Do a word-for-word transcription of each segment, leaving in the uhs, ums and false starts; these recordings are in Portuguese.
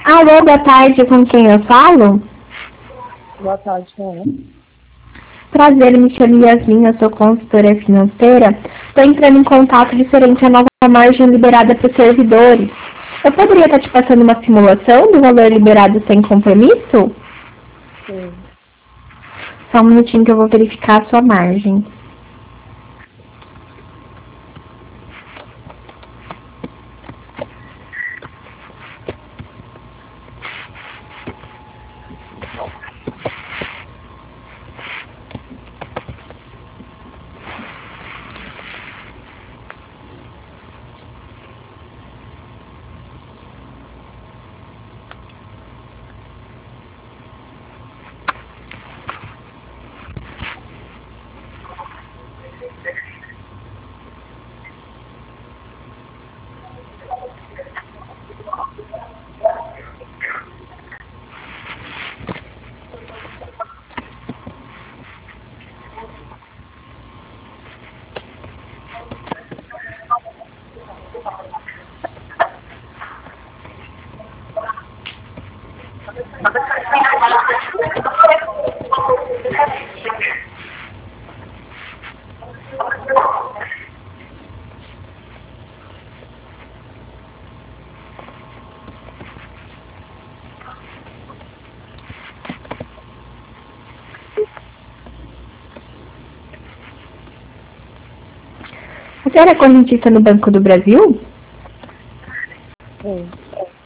Alô, boa tarde, com quem eu falo? Boa tarde, senhora. Prazer, me chamo Yasmin, eu sou consultora financeira. Estou entrando em contato referente à nova margem liberada para os servidores. Eu poderia estar te passando uma simulação do valor liberado sem compromisso? Sim. Só um minutinho que eu vou verificar a sua margem. Você era correntista no Banco do Brasil? Sim.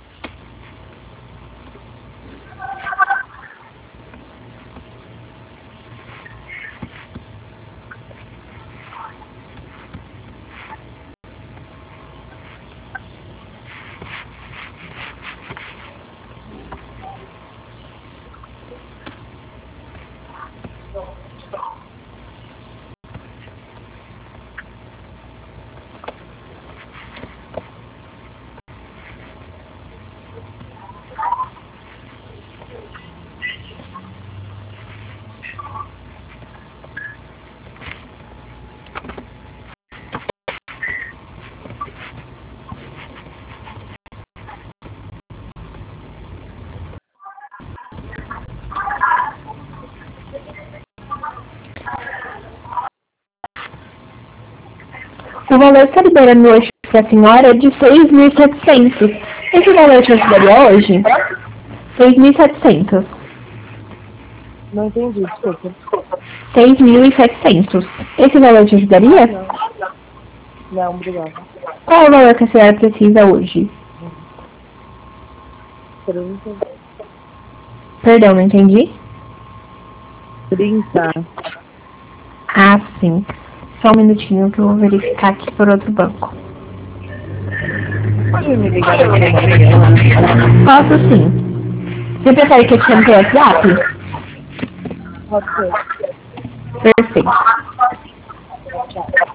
O valor que está liberando hoje para a senhora é de seis mil e setecentos. Esse valor te ajudaria hoje? seis mil e setecentos. Não entendi, desculpa. seis mil e setecentos. Esse valor te Ah, ajudaria? não. Não, obrigada. Qual é o valor que a senhora precisa hoje? Trinta. Perdão, não entendi. Trinta. Ah, sim. Só um minutinho que eu vou verificar aqui por outro banco. Pode me ligar daqui a uma semana? Posso sim. Você prefere que eu te chame pelo WhatsApp? Pode ser. Perfeito. Tchau.